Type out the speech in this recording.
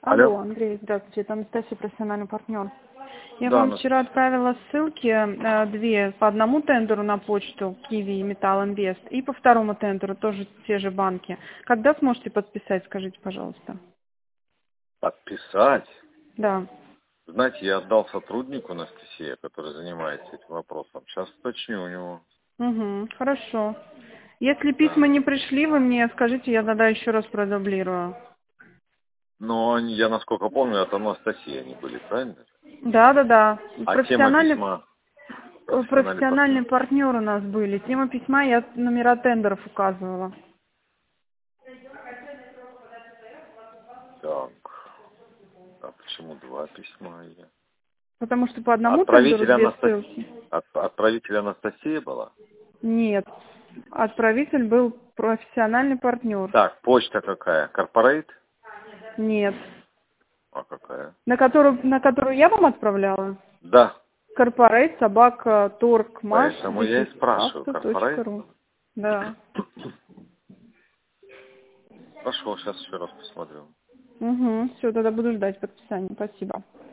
Алло. Алло, Андрей, здравствуйте, это Анастасия, профессиональный партнер. Я Да, вам вчера отправила ссылки, две, по одному тендеру на почту, Киви и Металл Инвест, и по второму тендеру, тоже те же банки. Когда сможете подписать, скажите, пожалуйста? подписать. Да. Знаете, я отдал сотруднику Анастасии, который занимается этим вопросом. Сейчас уточню у него. Угу, хорошо. Если Да. письма не пришли, вы мне скажите, я тогда еще раз продублирую. Но я, насколько помню, от Анастасии они были, правильно? Да. А тема Профессиональный, письма? Профессиональный профессиональный партнер. партнер у нас были. Тема письма я номера тендеров указывала. Так. А почему два письма? Потому что по одному тендеру Отправитель, две ссылки. Отправитель Анастасия была? Нет. Отправитель был профессиональный партнер. Так, почта какая? Корпорейт? Нет. А какая? На которую я вам отправляла? Да. Корпорейт собака торг маш Поэтому я и спрашиваю, корпорейт? авто.ру. Да. Хорошо, сейчас еще раз посмотрю. Угу. Все, тогда буду ждать подписания. Спасибо.